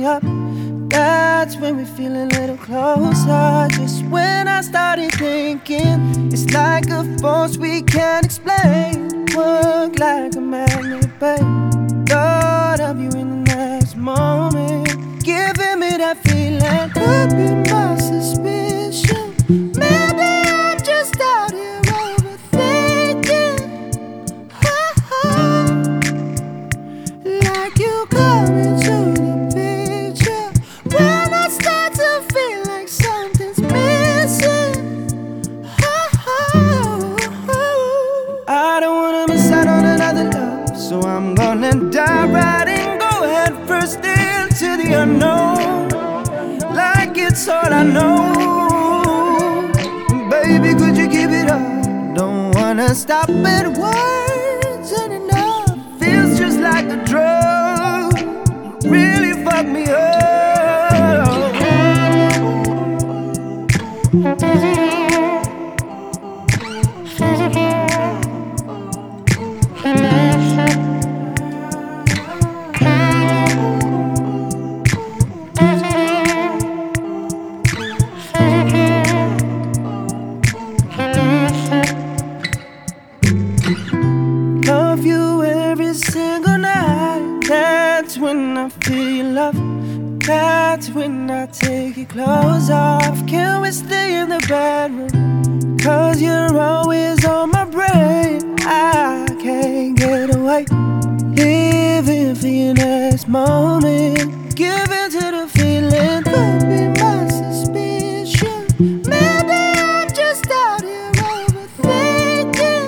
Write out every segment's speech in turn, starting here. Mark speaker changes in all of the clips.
Speaker 1: me up. That's when we feel a little closer. Just when I started thinking, it's like a force we can't explain. Work like a magnet, babe. Thought of you in the next moment, giving me that feeling. Could be my suspicion. Maybe I'm just out here overthinking. Like you come into the picture when I start to feel like something's missing. I don't wanna miss out on another love, so I'm gonna dive right in, go head first into the unknown, like it's all I know. Baby, could you give it up? Don't wanna stop at words and enough. Feels just like a drug, really fuck me up. Love you every single night. That's when I feel your love. That's when I take your clothes off. Can we stay in the bedroom? Cause you're always on my brain. I can't get away. Living for your next moment, giving to the feeling. Could be my suspicion. Maybe I'm just out here overthinking.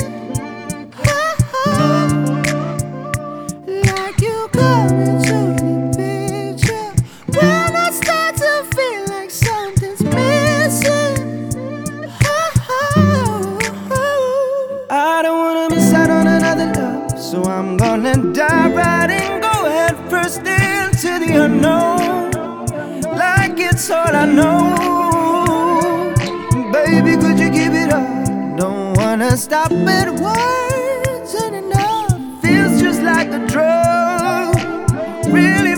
Speaker 1: Like you come into the picture when I start to feel like something's missing. I don't wanna miss out on another love, so I'm gonna dive right in, go head first into the unknown, like it's all I know. Baby, could you give it up? Don't wanna stop at words and enough. Feels just like a drug, really